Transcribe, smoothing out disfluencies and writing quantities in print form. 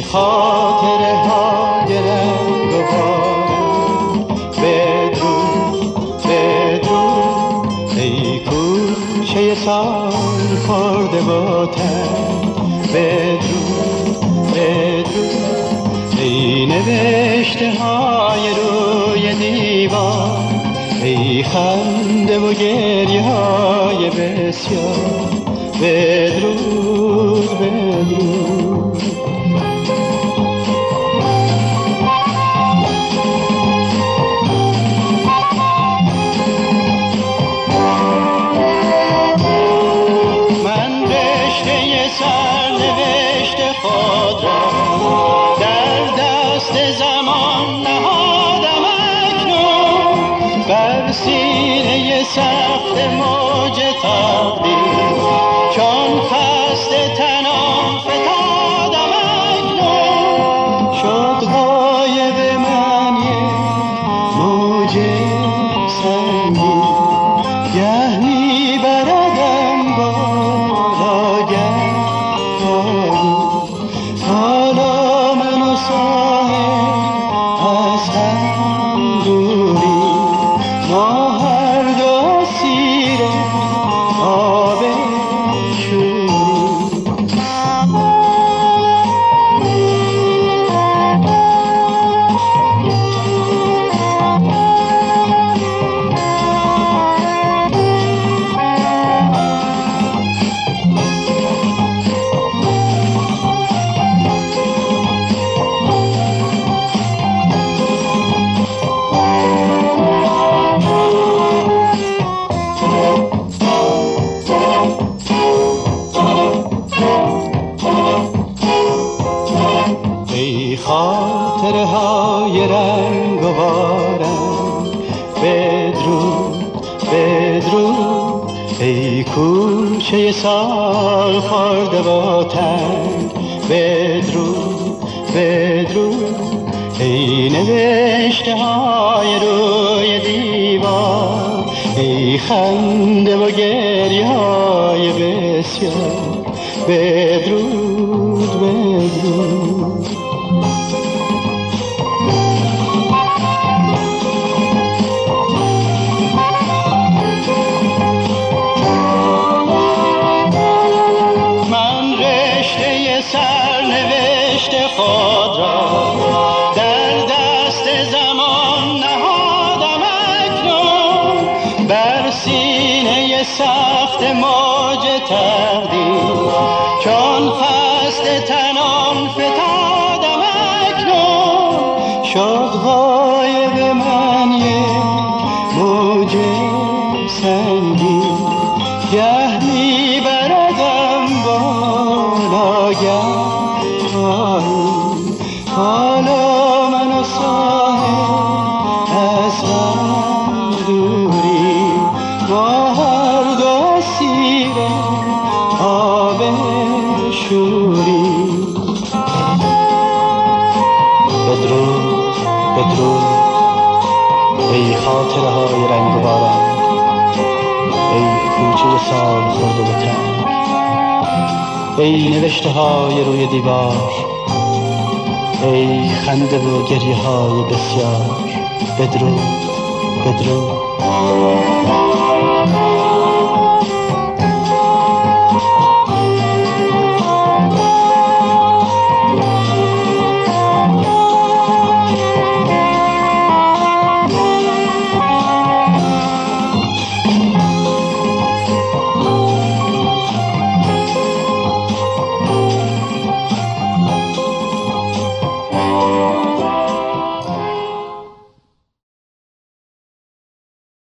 خاطره های رنگ و باران. بدرود بدرود ای کوچه سال خورده با تن. بدرود بدرود ای نوشته های روی دیوار. ای خنده و گریه های بسیار. بدرود بدرود من رشته سرنوشت خود را در دست زمان نهادم اکنون. بر سینه سخت موج تقدیر چون خسته تنم فتادم اکنون. شد غایب من یک موج سنگین. گه می بردم بالا گه پایین. حالا من و ساحل از هم دوری. ما هر دو اسیر آب شوری. ای خاطره های رنگ و بارن. بدرود بدرود ای کوچه سال خورده با تنگ. بدرود بدرود ای نوشته های روی دیوار. ای خنده و گریه های بسیار. بدرود بدرود من رشته سرنوشت خود را در دست زمان نهادم اکنون. بر سینه سخت موج تقدیر چون خسته تنم فتادم اکنون. شد غایب من یک موج سنگین. گه می بردم بالا گه پایین. حالا من و ساحل از هم دوری. ما هر دو اسیر آب شوری. بدرود بدرود ای خاطره های رنگ و باران. ای کوچه سال خورده و تنگ. ای نوشته های روی دیوار. ای خنده و گریه های بسیار. بدرود بدرود